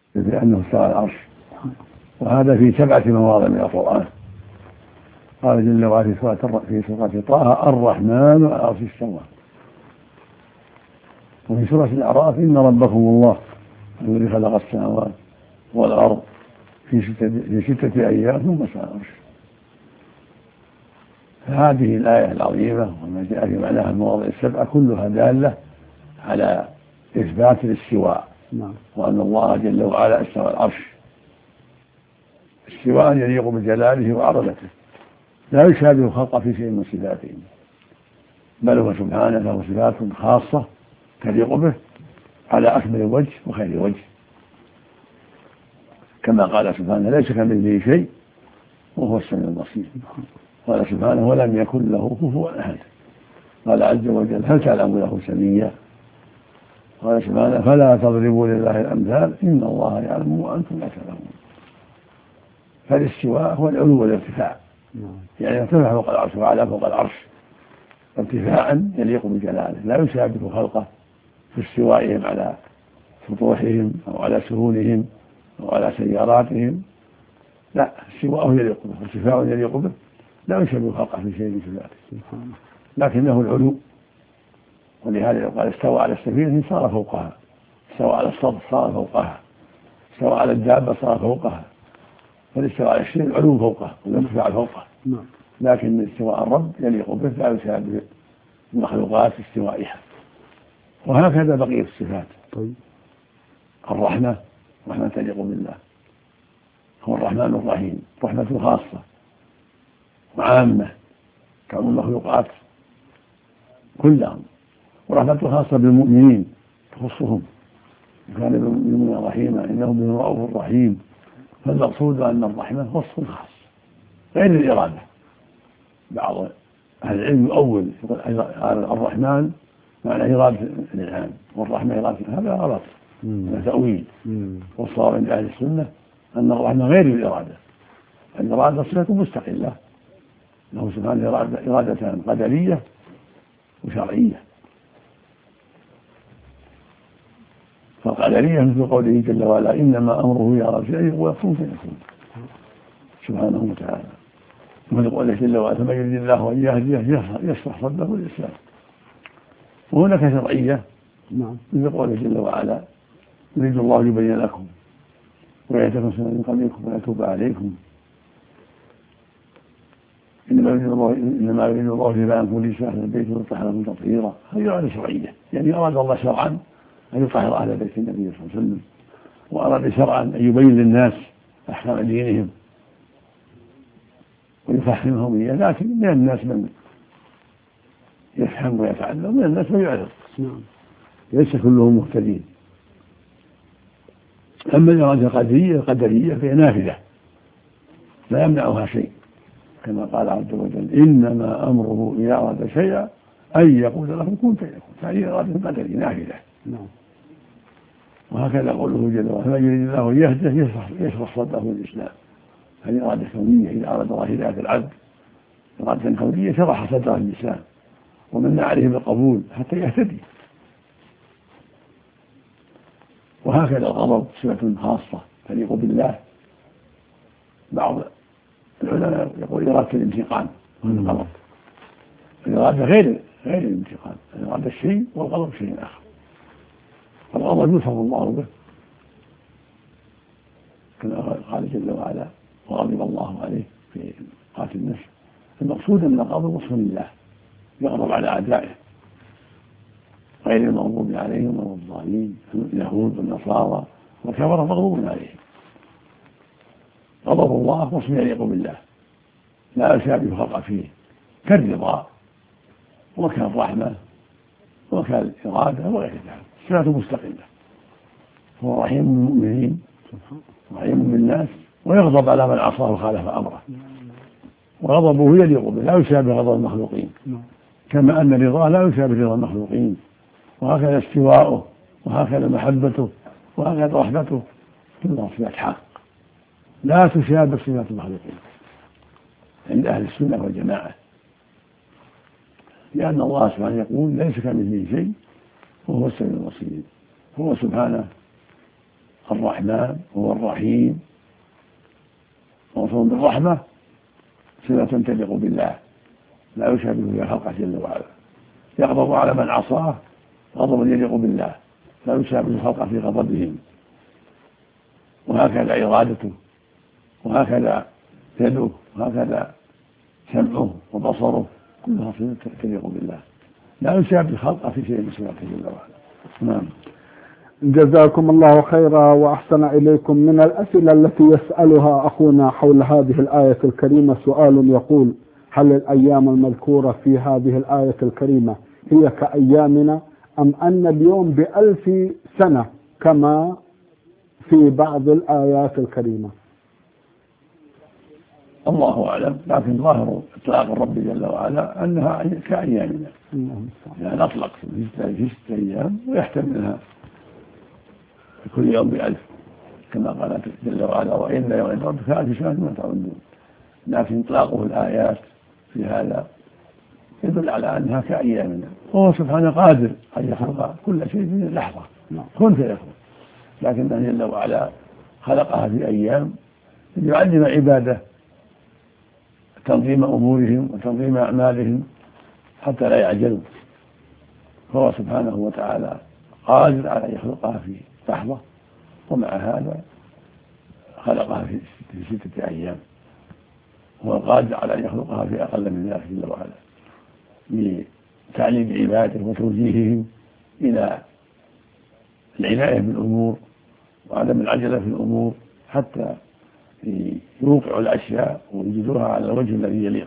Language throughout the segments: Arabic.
لأنه استوى على العرش، وهذا في 7 مواضع من القرآن. قال جل وعلا في سورة طه: الرحمن على العرش استوى. وفي سورة الأعراف: إن ربكم الله الذي خلق السماوات والأرض في 6 أيام ثم استوى على العرش. فهذه الآية العظيمة وما جاء في معناها المواضع 7 كلها دالة على إثبات الاستواء، وأن الله جل وعلا استوى على العرش استواء يليق بجلاله وعظمته، لا يشابه خلقه في شيء من صفاته، بل هو سبحانه له صفات خاصة تليق به على أكمل وجه وخير وجه، كما قال سبحانه: ليس كمثله شيء وهو السميع البصير. قال سبحانه: ولم يكن له كفوا أحد. قال عز وجل: هل تعلم له سميا؟ قال سبحانه: فلا تضربوا لله الأمثال إن الله يعلم وأنتم لا تعلمون. فالاستواء هو العلو والارتفاع، يعني ارتفع فوق العرش وعلى فوق العرش ارتفاعا يليق بجلاله، لا يشابه خلقه في استوائهم على سطوحهم أو على سهولهم أو على سياراتهم، لا، استواءه يليق به، ارتفاع يليق به، لا يشابه خلقه في شيء من صفاته، لكنه العلو. ولهذا قال: استوى على السفينة صار فوقها، استوى على السطح صار فوقها، استوى على الدابة صار فوقها. فالاستواء على الشيء العلو فوقه والارتفاع فوقه، لكن استواء الرب يليق به، لا يشابه المخلوقات استوائها. وهكذا بقية الصفات. الرحمة رحمة تليق بالله، هو الرحمن الرحيم، رحمة خاصة وعامة كون المخلوقات كلهم، ورحمة خاصة بالمؤمنين تخصهم، وكان بالمؤمنين رحيما إنه بهم رؤوف رحيم. فالمقصود أن الرحمة وصف خاص غير الإرادة. بعض أهل العلم يؤول الرحمن معنى إرادة الإنعام، والرحمة إرادة، هذا غلط، هذا تأويل. والصواب عند أهل السنة أن الرحمة غير الإرادة، الإرادة صفة مستقلة له سبحانه، إرادتان: قدرية وشرعية. فالقدرية مثل قوله جل وعلا: إنما أمره يرى شيء ويكون فيكون، سبحانه وتعالى. ومثل قوله جل وعلا: فمن يريد الله أن يهديه يشرح صدره للإسلام. وهناك شرعية مثل قوله جل وعلا: يريد الله يبين لكم ويهديكم سنن من قبلكم ويتوب عليكم، إنما يريد الله ليبان ليس أهل البيت ويطهركم تطهيرا. هذه إرادة شرعية، يعني أراد الله شرعا أن يطهر أهل بيت النبي صلى الله عليه وسلم، وأراد شرعا أن يبين للناس أحكام دينهم ويفهمهم إياه. لكن من الناس من يفهم ويتعلم، من الناس من يعرض، ليس كلهم مهتدين. أما الإرادة القدرية فهي نافذة لا يمنعها شيء، كما قال عز وجل: إنما أمره إذا أراد شيئا أن يقول له كن فيكون. هذه إرادة قدرية نافذة. وهكذا قوله جل وعلا: فمن يريد الله أن يهديه يشرح صدره للإسلام. هذه إرادة كونية، إذا أراد الله هداية العبد إرادة كونية شرح صدره للإسلام ومن عليه بالقبول حتى يهتدي. وهكذا الغضب صفة خاصة تليق بالله. بعض العلماء يقول إرادة الانتقام من الغضب، الإرادة غير الانتقام، الإرادة الشيء والغضب شيء آخر. فالغضب يوصف الله به كما قال جل وعلا: وغضب الله عليه في قاتل النفس. المقصود أن الغضب وصف لله، يغضب على أعدائه غير المغضوب عليهم ولا الضالين، اليهود والنصارى والكفرة مغضوب عليهم. غضب الله وصف يليق بالله لا يشابه خلق فيه، كالرضا وكالرحمة وكالإرادة وغير ذلك، صفات مستقلة. هو رحيم بالمؤمنين رحيم بالناس، ويغضب على من عصاه وخالف أمره، وغضبه يليق به لا يشابه غضب المخلوقين، كما أن رضاه لا يشابه رضا المخلوقين. وهكذا استواؤه، وهكذا محبته، وهكذا رحمته، كلها صفات حق لا تشابه صفات المخلوقين عند أهل السنة والجماعة، لأن الله سبحانه يقول: ليس كمثله شيء وهو السميع البصير. هو سبحانه الرحمن هو الرحيم موصول بالرحمة صفة تليق بالله لا يشابه فيها خلقه جل وعلا. يغضب على من عصاه غضب يليق بالله لا يشابه خلقه في غضبهم، وهكذا إرادته وهكذا يده وهكذا سمعه وبصره كلها صفة تليق بالله لا يشابه خلقه في شيء من صفاته جل وعلا. نعم. جزاكم الله خيرا وأحسن إليكم. من الأسئلة التي يسألها أخونا حول هذه الآية الكريمة سؤال يقول: هل الأيام المذكورة في هذه الآية الكريمة هي كأيامنا أم أن اليوم ب1000 سنة كما في بعض الآيات الكريمة؟ الله أعلم، لكن ظاهر إطلاق الرب جل وعلا أنها كأيامنا، يعني أطلق في 6 أيام ويحتملها كل يوم ب1000 كما قال جل وعلا: وإن يوم عند ربك 1000 سنة مما تعدون. لكن إطلاقه الآيات في هذا يدل على أنها كأيامنا، وهو سبحانه قادر أن يخلق كل شيء في لحظة كن فيكون، لكنه جل وعلا خلقها في أيام ليعلم عباده تنظيم أمورهم وتنظيم أعمالهم حتى لا يعجلوا، فهو سبحانه وتعالى قادر على أن يخلقها في لحظة، ومع هذا خلقها في 6 أيام. هو قادر على أن يخلقها في أقل من ذلك جل وعلا لتعليم عباده وتوجيههم إلى العناية بالأمور وعدم العجلة في الأمور حتى يوقعوا الأشياء ويجدوها على الوجه الذي يليق.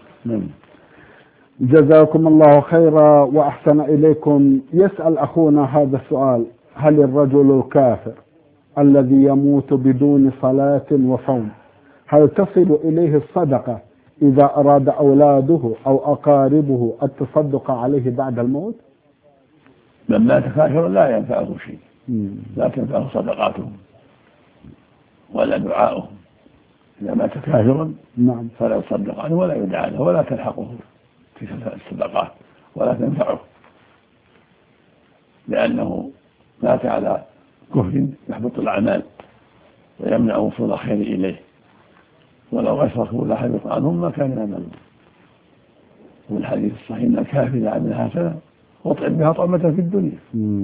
جزاكم الله خيرا وأحسن إليكم. يسأل أخونا هذا السؤال: هل الرجل الكافر الذي يموت بدون صلاة وصوم هل تصل إليه الصدقة إذا أراد أولاده أو أقاربه التصدق عليه بعد الموت؟ من مات كافرا لا ينفعه شيء، لا تنفعه صدقاتهم ولا دعاؤهم. إذا مات كافرا فلا يصدق عنه ولا يدعى له ولا تلحقه في الصدقات ولا تنفعه، لأنه مات على كفر يحبط الأعمال ويمنع وصول الخير إليه، ولو أشركوا لحبط عنهم ما كان يعملون. والحديث الصحيح أن الكافر إذا عمل حسنة وطعم بها طعمة في الدنيا.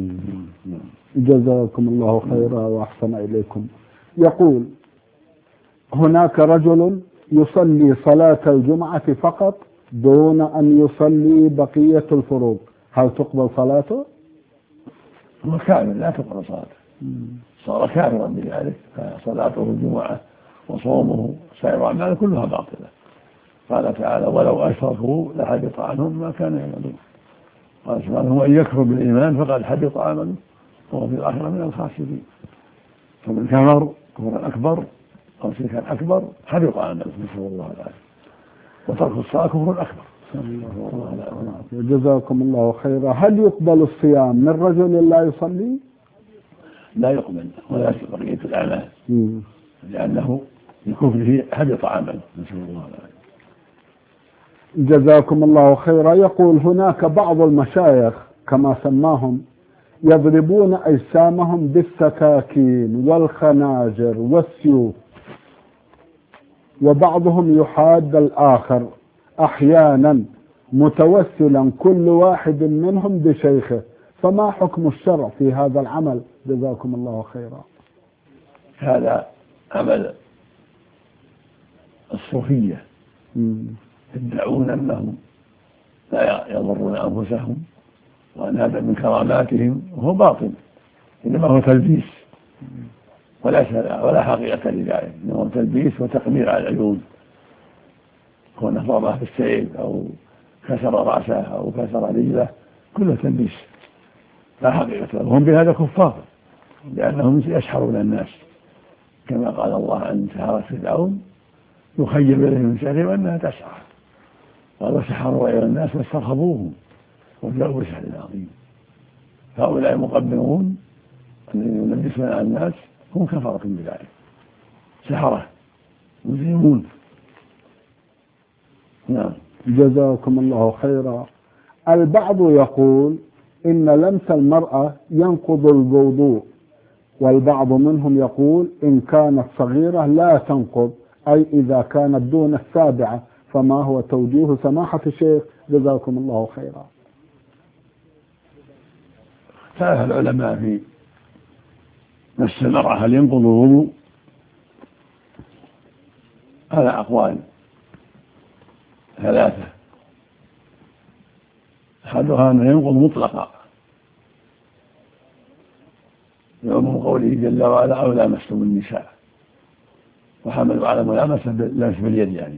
جزاكم الله خيرا وأحسن إليكم. يقول: هناك رجل يصلي صلاة الجمعة فقط دون أن يصلي بقية الفروض، هل تقبل صلاته؟ هو كافر لا تقبل صلاته، صار كافرا بذلك، فصلاته الجمعة وصومه سائر أعماله كلها باطلة. قال تعالى: ولو أشركوا لحبط عنهم ما كانوا يعملون. قال سبحانه: ومن يكفر بالإيمان فقد حبط عمله وهو في الآخرة من الخاسرين. فمن كفر كفرا أكبر أو شركا أكبر حبط عمله، نسأل الله العافية، وترك الصلاة كفر أكبر. جزاكم الله خيرا. هل يقبل الصيام من رجل لا يصلي؟ لا يقبل ولا بقية الأعمال، لأنه بكفره حبط عمله، نسأل الله العافية. جزاكم الله خيرا. يقول: هناك بعض المشايخ كما سماهم يضربون أجسامهم بالسكاكين والخناجر والسيوف، وبعضهم يحاد الآخر أحيانا متوسلا كل واحد منهم بشيخه، فما حكم الشرع في هذا العمل؟ جزاكم الله خيرا. هذا عمل الصوفية، يدعون أنهم لا يضرون أنفسهم وأن هذا من كراماتهم، وهو باطل، إنما هو تلبيس ولا حقيقة لذلك، إنما هو تلبيس وتقمير على العيون، كون ضربه بالسيف أو كسر رأسه أو كسر رجله كله تلبيس لا حقيقة له، وهم بهذا كفار لأنهم يسحرون الناس، كما قال الله عن سحرة فرعون: يخيل إليهم من سحرهم أنها تسعى، قال: وسحروا إلى الناس واسترهبوهم وجاءوا بسحر عظيم. هؤلاء المقبرون الذين يلبسون على الناس هم كفرة بذلك، سحرة مجرمون. نعم. جزاكم الله خيرا. البعض يقول إن لمس المرأة ينقض الوضوء، والبعض منهم يقول إن كانت صغيرة لا تنقض، أي إذا كانت دون السابعة. فما هو توجيه سماحة الشيخ جزاكم الله خيرا؟ اختلف العلماء في مس المرأة هل ينقض الوضوء على أقوال ثلاثة. أحدها أنه ينقض مطلقا بعموم قوله جل وعلا أو لامستم النساء، وحملوا على ملامسة لمس باليد يعني.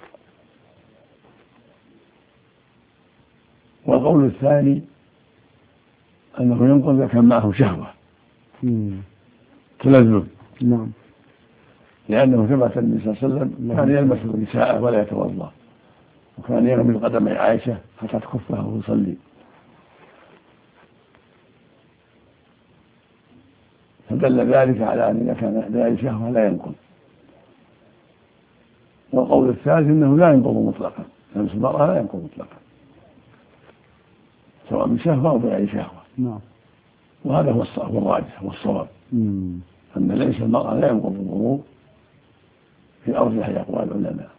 والقول الثاني أنه ينقض إذا كان معه شهوة تلذذ، نعم، لأنه ثبت النبي صلى الله عليه وسلم كان يلمس النساء ولا يتوضأ، وكان يغمز قدم عائشة حتى تكفها ويصلي، فدل ذلك على أن إذا كان ذلك شهوة لا ينقض. والقول الثالث أنه لا ينقض مطلقا، لمس المرأة لا ينقض مطلقا سواء بشهوة أو بغير شهوة. نعم. وهذا هو الراجح والصواب، أن ليس المرأة لا ينقض الوضوء في أرجح أقوال العلماء،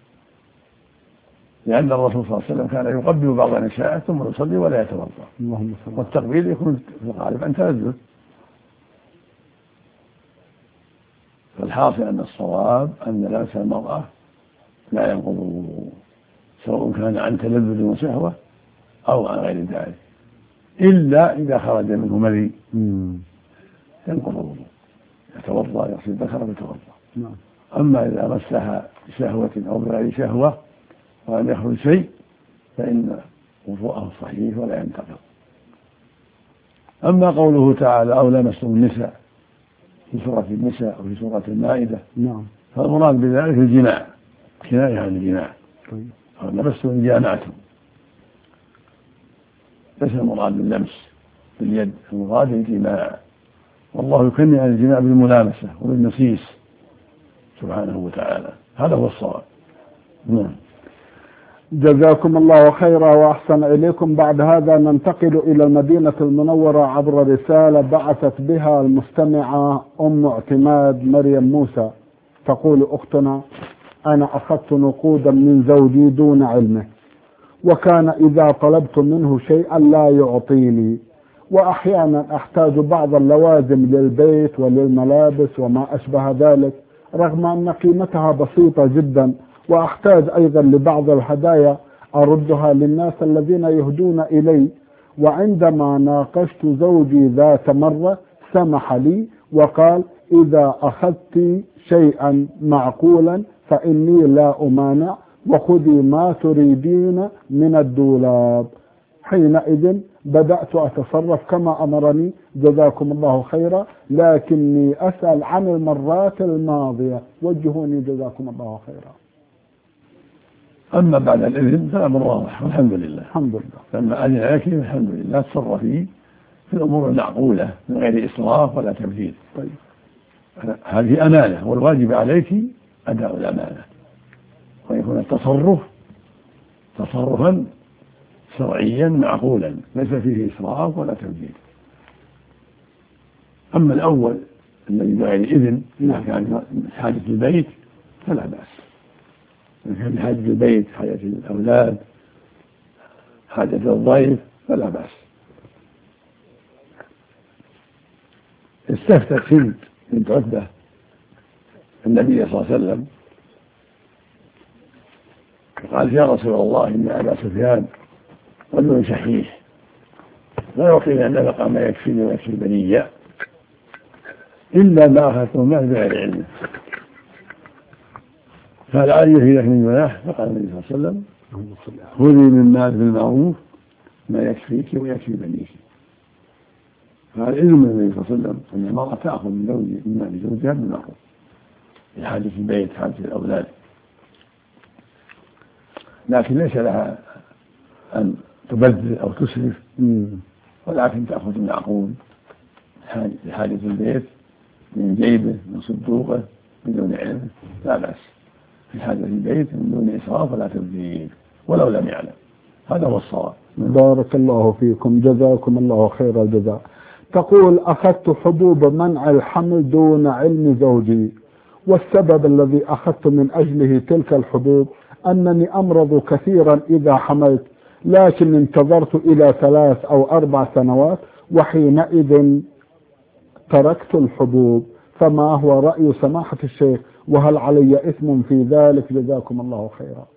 لأن الرسول صلى الله عليه وسلم كان يقبل بعض نسائه ثم يصلي ولا يتوضأ، والتقبيل يكون في الغالب عن تلذذ. فالحاصل أن الصواب أن لمس المرأة لا ينقض الوضوء سواء كان عن تلذذ وشهوة أو عن غير ذلك، إلا إذا خرج منه مذي ينقض الوضوء، يتوضأ يغسل ذكره ويتوضأ. أما إذا مسها بشهوة أو بغير شهوة ولم يخرج شيء فإن وضوءه صحيح ولا ينتقض. أما قوله تعالى أو لمستم النساء في سورة النساء وفي سورة المائدة، فالمراد بذلك الجماع، كناية عن الجماع، أو لمستم جامعتم، ليس المراد باللمس باليد، المراد الجماع، والله يكني عن الجماع بالملامسة وبالمسيس سبحانه وتعالى. هذا هو الصواب. جزاكم الله خيرا وأحسن إليكم. بعد هذا ننتقل إلى المدينة المنورة عبر رسالة بعثت بها المستمعة أم اعتماد مريم موسى. تقول أختنا: أنا أخذت نقودا من زوجي دون علمه، وكان إذا طلبت منه شيئا لا يعطيني، وأحيانا أحتاج بعض اللوازم للبيت وللملابس وما أشبه ذلك، رغم أن قيمتها بسيطة جدا، وأحتاج أيضا لبعض الهدايا أردها للناس الذين يهدون إلي. وعندما ناقشت زوجي ذات مرة سمح لي وقال: إذا أخذت شيئا معقولا فإني لا أمانع، وخذي ما تريدين من الدولاب. حينئذ بدأت أتصرف كما أمرني جزاكم الله خيرا، لكني أسأل عن المرات الماضية، وجهوني جزاكم الله خيرا. أما بعد الإذن فالأمر واضح والحمد لله. الحمد لله. لما أذن لك الحمد لله تصرفي في الأمور المعقولة من غير إسراف ولا تبذير. طيب. هذه أمانة، والواجب عليك أداء الأمانة، ويكون التصرف تصرفا شرعيا معقولا ليس فيه إسراف ولا تبذير. أما الأول الذي بغير إذن إذا كان حاجة البيت فلا بأس، إذا كان حاجة البيت، حاجة الأولاد، حاجة الضيف فلا بأس. استفتت هند بنت عتبة النبي صلى الله عليه وسلم قال: يا رسول الله إن أبا سفيان رجل شحيح لا يعطيني النفقة ما يكفيني ويكفي بني إلا ما أخذته معه بغير علمه، فهل علي في ذلك من جناح؟ فقال النبي صلى الله عليه وسلم: خذي من مال بالمعروف ما يكفيك ويكفي بنيك. فهذا علم من النبي صلى الله عليه وسلم أن المرأة تأخذ من مال زوجها بالمعروف في حاجة البيت، حاجة الأولاد، لكن ليس لها أن تبذل أو تسرف، ولكن تأخذ المعقول لحاجة البيت من جيبه من صندوقه بدون علم لا بأس، في حاجة البيت من دون إسراف ولا تبذير ولو لم يعلم. هذا هو الصواب. بارك الله فيكم، جزاكم الله خير الجزاء. تقول: أخذت حبوب منع الحمل دون علم زوجي، والسبب الذي أخذت من أجله تلك الحبوب أنني أمرض كثيرا إذا حملت، لكن انتظرت إلى 3 أو 4 سنوات وحينئذ تركت الحبوب. فما هو رأي سماحة الشيخ، وهل علي إثم في ذلك؟ جزاكم الله خيرا.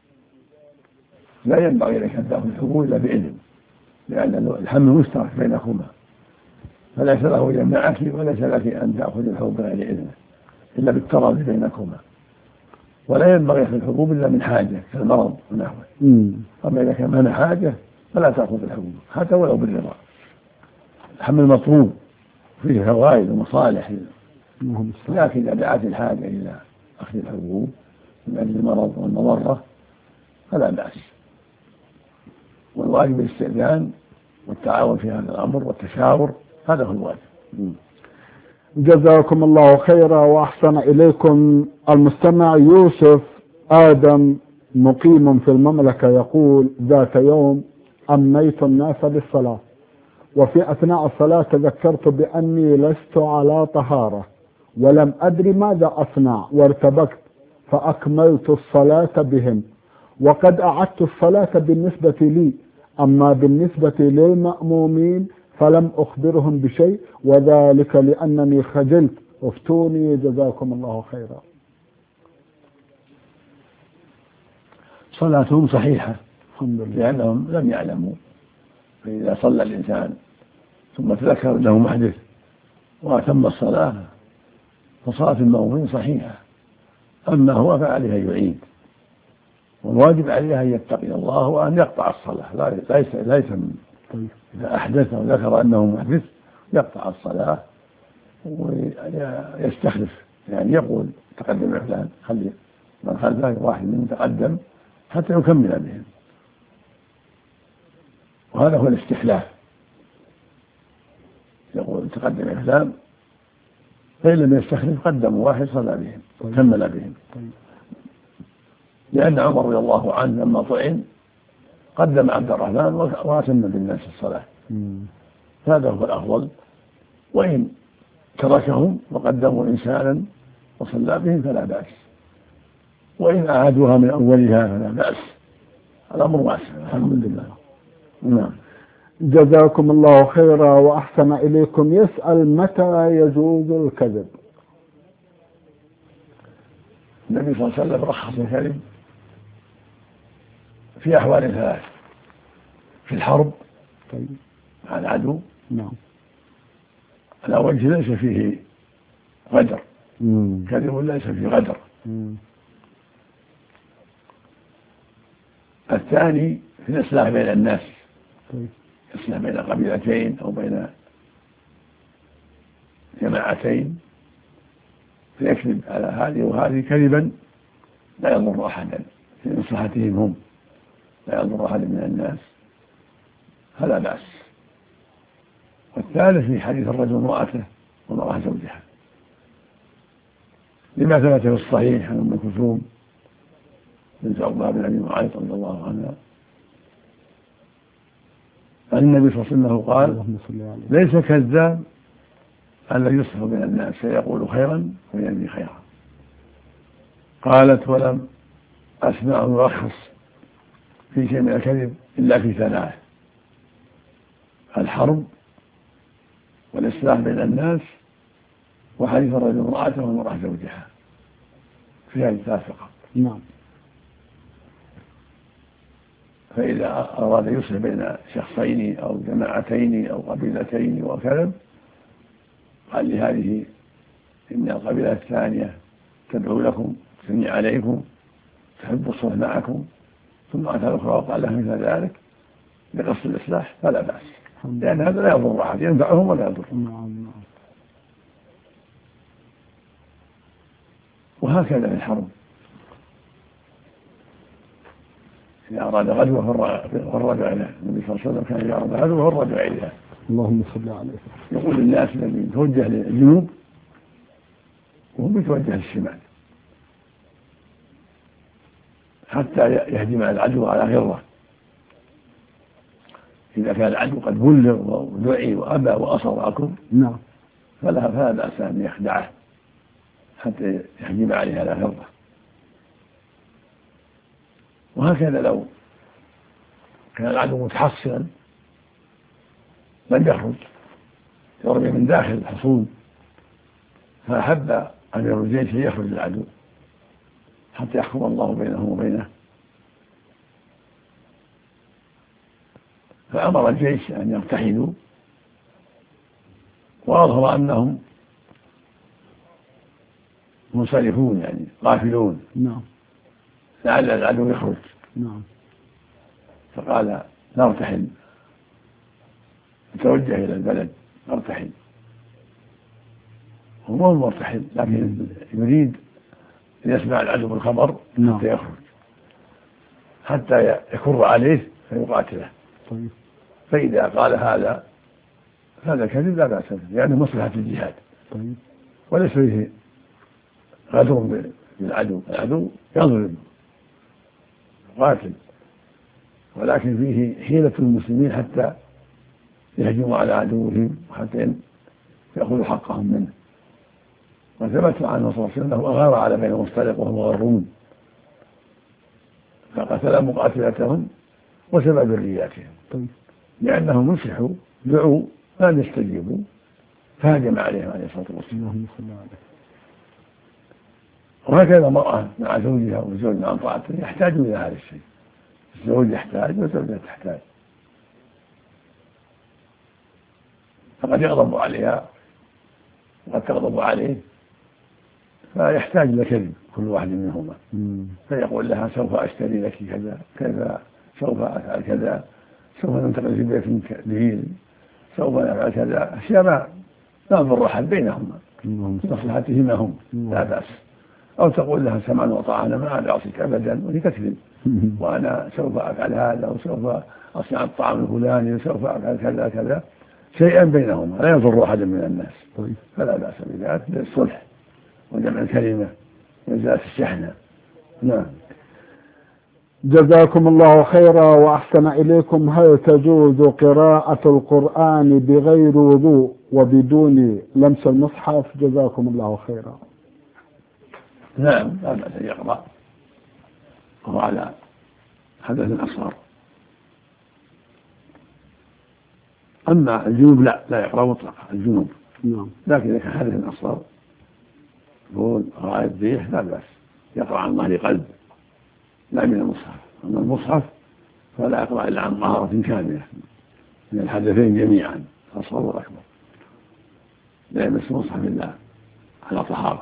لا ينبغي لك أن تأخذ الحبوب إلا بإذن، لأن الحمل مشترك بينكما، فليس له أن يمنعك وليس لك أن تأخذ الحبوب بغير إذنه إلا بالتراضي بينكما. ولا ينبغي أخذ الحبوب إلا من حاجة كالمرض ونحوه. أما إذا كان من حاجة فلا تأخذ الحبوب حتى ولو بالرضا. الحمل مطلوب فيه فوائد ومصالح، لكن إذا دعت الحاجة إلى أخذ الحبوب من أجل المرض والمضرة فلا بأس. والواجب الاستئذان والتعاون في هذا الأمر والتشاور، هذا هو الواجب. جزاكم الله خيرا وأحسن إليكم. المستمع يوسف آدم مقيم في المملكة يقول: ذات يوم أميت الناس بالصلاة، وفي أثناء الصلاة تذكرت بأني لست على طهارة ولم أدري ماذا أصنع وارتبكت، فأكملت الصلاة بهم، وقد أعدت الصلاة بالنسبة لي، أما بالنسبة للمأمومين فلم أخبرهم بشيء، وذلك لأنني خجلت. افتوني جزاكم الله خيرا. صلاتهم صحيحة الحمد لله، لأنهم لم يعلموا. فإذا صلى الإنسان ثم تذكر أنه محدث وأتم الصلاة فصلاة المأمومين صحيحة. أما هو فعليه أن يعيد، والواجب عليه أن يتقي الله وأن يقطع الصلاة. ليس إذا أحدث وذكر أنه محدث يقطع الصلاة ويستخلف، يعني يقول: تقدم يا فلان، خلي من خلفه واحد منهم تقدم حتى يكمل بهم. وهذا هو الاستخلاف، يقول: تقدم يا فلان، فإن لم يستخلف قدم واحد صلى بهم وكمل بهم. لأن عمر رضي الله عنه لما طعن قدم عبد الرحمن وأتم بالناس الصلاة، هذا هو الأفضل. وإن تركهم وقدموا إنسانا وصلى بهم فلا بأس، وإن أعادوها من أولها فلا بأس. الأمر واسع الحمد لله. نعم. جزاكم الله خيرا وأحسن إليكم. يسأل: متى يجوز الكذب؟ النبي صلى الله عليه وسلم رخص الكذب في أحوال 3: في الحرب مع العدو، على وجه ليس فيه غدر، كذب ليس فيه غدر. الثاني في الإصلاح بين الناس، إصلاح بين قبيلتين أو بين جماعتين، فيكذب على هذه وهذه كذبا لا يضر أحدا في مصلحتهم هم، لا يضر أحد من الناس، فلا بأس. والثالث في حديث الرجل امرأته وامرأة زوجها، لما ثبت في الصحيح عن أم كلثوم بنت عقبة بن أبي معيط رضي الله عنها عن النبي صلى الله عليه وسلم قال: ليس كذاب الذي يصلح بين الناس فيقول خيرا وينمي خيرا. قالت: ولم أسمع يرخص في شيء من الكذب إلا في 3: الحرب والإصلاح بين الناس وحديث الرجل امرأته وامرأة زوجها، في هذه 3 فقط. نعم. فإذا أراد يصلح بين شخصين أو جماعتين أو قبيلتين وكذب قال لهذه: إن القبيلة الثانية تدعو لكم، تثني عليكم، تحب الصلح معكم، ثم أتى الأخرى وقال لها مثل ذلك بقصد الإصلاح، فلا بأس، لأن هذا لا يضر أحد، ينفعهم ولا يضرهم. وهكذا في الحرب، إذا أراد غزوة فرجع إليها. النبي صلى الله عليه وسلم كان إذا أراد غزوة فرجع إليها. اللهم صل عليه. يقول للناس الذي يتوجه للجنوب وهم يتوجه للشمال حتى يهجم العدو على غرة، إذا كان العدو قد بلغ ودعي وأبى وأصر وأكر نعم فلا بأس أن يخدعه حتى يحجب عليه على غرضه. وهكذا لو كان العدو متحصنا لم يخرج يرمي من داخل الحصون، فأحب أمير الجيش أن يخرج العدو حتى يحكم الله بينه وبينه، فأمر الجيش أن يرتحلوا وأظهر أنهم منصرفون يعني غافلون نعم لعل العدو يخرج. نعم فقال نرتحل، توجه إلى البلد نرتحل. هو مو مرتحل لكن يريد أن يسمع العدو بالخبر حتى يخرج حتى يكر عليه فيقاتله. طيب. فإذا قال هذا كذب لا بأس به لأنه مصلحة الجهاد. طيب. وليس فيه غدر بالعدو، العدو يظلم قاتل، ولكن فيه حيلة المسلمين حتى يهجموا على عدوهم وحتى يأخذوا حقهم منه. وثبت عنه صلى الله عليه وسلم أنه أغار على بني المصطلق وهم غارون فقتل مقاتلتهم وسبب ذرياتهم. طيب. لأنهم نصحوا دعوا لم يستجيبوا فهجم عليهم عليه الصلاة والسلام. وهكذا المرأة مع زوجها والزوج مع طاعته يحتاج إلى هذا الشيء، الزوج يحتاج والزوجة تحتاج، فقد يغضب عليها وقد تغضب عليه فيحتاج إلى كذب كل واحد منهما، فيقول لها سوف أشتري لك كذا سوف أفعل كذا، سوف ننتقل في بيت كبير، سوف نفعل كذا، أشياء لا تضر أحد بينهما لمصلحتهما هم لا بأس. أو تقول لها سمعا وطاعة أنا ما أعصيك أبدا وهي تكذب، وأنا سوف أفعل هذا وسوف أصنع الطعام الفلاني وسوف أفعل كذا كذا، شيئا بينهما لا يضر أحد من الناس. فلا بأس بذلك للصلح وجمع الكلمة وإزالة الشحنة. نعم. جزاكم الله خيرا وأحسن إليكم. هل تجوز قراءة القرآن بغير وضوء وبدون لمس المصحف؟ جزاكم الله خيرا. نعم لا بأس أن يقرأ وهو على حدث أصغر. أما الجنوب لا يقرأ مطلقا الجنوب. نعم. لكن إذا كان حدث أصغر يقول رائد ريح لا بأس يقرأ عن ظهر قلب لا من المصحف. أما المصحف فلا يقرأ إلا عن طهارة كاملة من الحدثين جميعا أصغر وأكبر، لا يمس المصحف إلا على طهارة.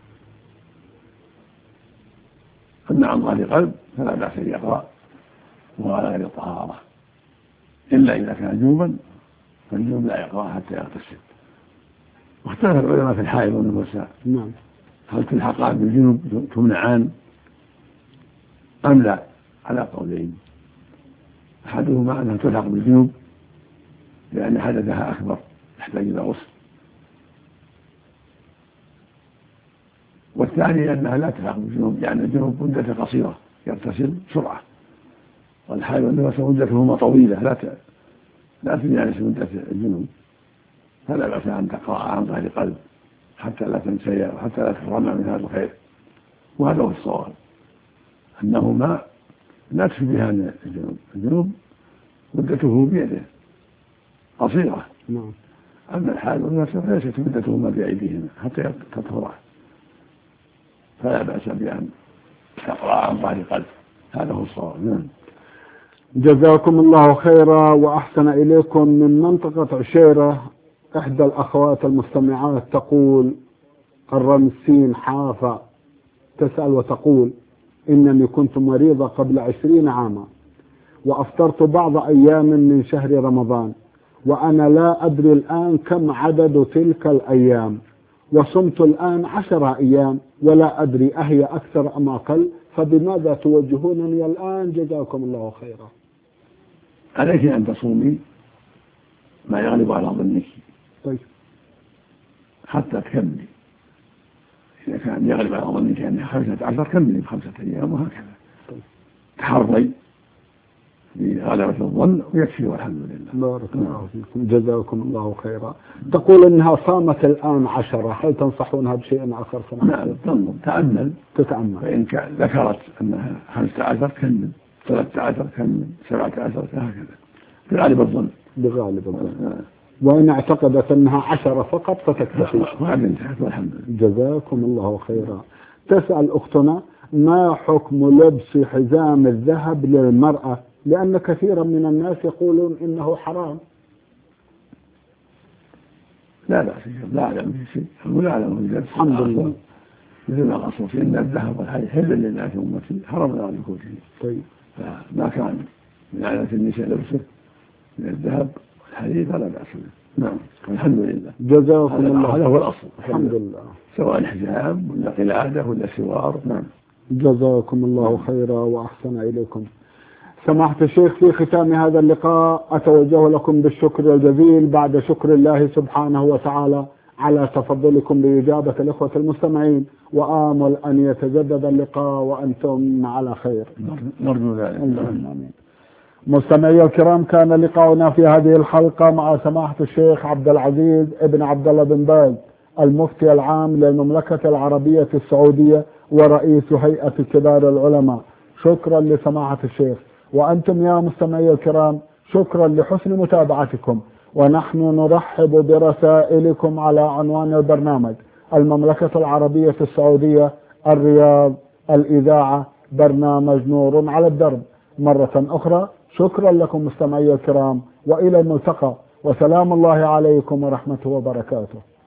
أما عن ظهر قلب فلا بأس أن يقرأ وهو على غير طهارة، إلا إذا كان جنوبا فالجنوب لا يقرأ حتى يغتسل. واختلف العلماء في الحائض والنفساء نعم. هل تلحقان بالجنوب تمنعان أم لا؟ على قولين، أحدهما أنها تلحق بالجنوب لأن حدثها أكبر يحتاج إلى غسل، والثاني أنها لا تلحق بالجنوب لأن الجنوب مدته قصيرة يغتسل بسرعة، والحائض والنفساء مدتهما طويلة لا تجانس مدة الجنوب، فلا بأس أن تقرأ عن ظهر قلب حتى لا تنسيا وحتى لا تحرمنا من هذا الخير. وهذا هو الصواب أنهما لا تشبهان الجنوب مدته بيده قصيرة. نعم. أما الحائض والنفساء فليست مدتهما بأيديهما حتى تطهرا، فلا بأس بأن تقرأ عن ظهر قلب. هذا هو الصواب. نعم. جزاكم الله خيرا وأحسن إليكم. من منطقة عشيرة إحدى الأخوات المستمعات تقول الرمسين حافة تسأل وتقول إنني كنت مريضة قبل 20 عاما وأفطرت بعض أيام من شهر رمضان وأنا لا أدري الآن كم عدد تلك الأيام، وصمت الآن 10 أيام ولا أدري أهي أكثر أم أقل، فبماذا توجهونني الآن؟ جزاكم الله خيرا. عليك أن تصومي ما يغلب على ظنك. طيب. حتى تكملي، إذا كان يغلب على ظنك أنها 15 كملي ب5 أيام وهكذا. طيب. تحري بغلبة الظن ويكفي والحمد لله. بارك الله فيكم، جزاكم الله خيرا. تقول انها صامت الان 10، هل تنصحونها بشيء اخر؟ نعم، تأمل، تتأمل، فإن ذكرت أنها 15 كمل، 13 كمل، 17 هكذا بغالب الظن. بغالب الظن. وإن اعتقدت أنها 10 فقط فتكتفي. وهذا انتهت والحمد لله. جزاكم الله خيرا. تسأل أختنا: ما حكم لبس حزام الذهب للمرأة؟ لأن كثيرا من الناس يقولون إنه حرام. لا بأس، لا أعلم به شيء، ولا أعلم به. الحمد لله. مثل ما قصوا في أن الذهب والحديد حل للناس أمتي، حرمنا على الكوفيين. طيب. فما كان من عادة النساء لبسه من الذهب والحديد فلا بأس به. نعم، والحمد لله. جزاكم الله. هذا هو الأصل. الحمد لله. سواء حجاب ولا قلادة ولا سوار. نعم. جزاكم الله خيرا وأحسن إليكم. سماحة الشيخ، في ختام هذا اللقاء أتوجه لكم بالشكر الجزيل بعد شكر الله سبحانه وتعالى على تفضلكم بإجابة الإخوة المستمعين، وآمل أن يتجدد اللقاء وأنتم على خير. نرجو ذلك. آمين. مستمعي الكرام، كان لقاؤنا في هذه الحلقة مع سماحة الشيخ عبد العزيز ابن عبد الله بن باز، المفتي العام للمملكة العربية السعودية ورئيس هيئة كبار العلماء. شكرا لسماحة الشيخ. وأنتم يا مستمعي الكرام شكرا لحسن متابعتكم، ونحن نرحب برسائلكم على عنوان البرنامج: المملكة العربية السعودية، الرياض، الإذاعة، برنامج نور على الدرب. مرة أخرى شكرا لكم مستمعي الكرام، وإلى الملتقى، وسلام الله عليكم ورحمته وبركاته.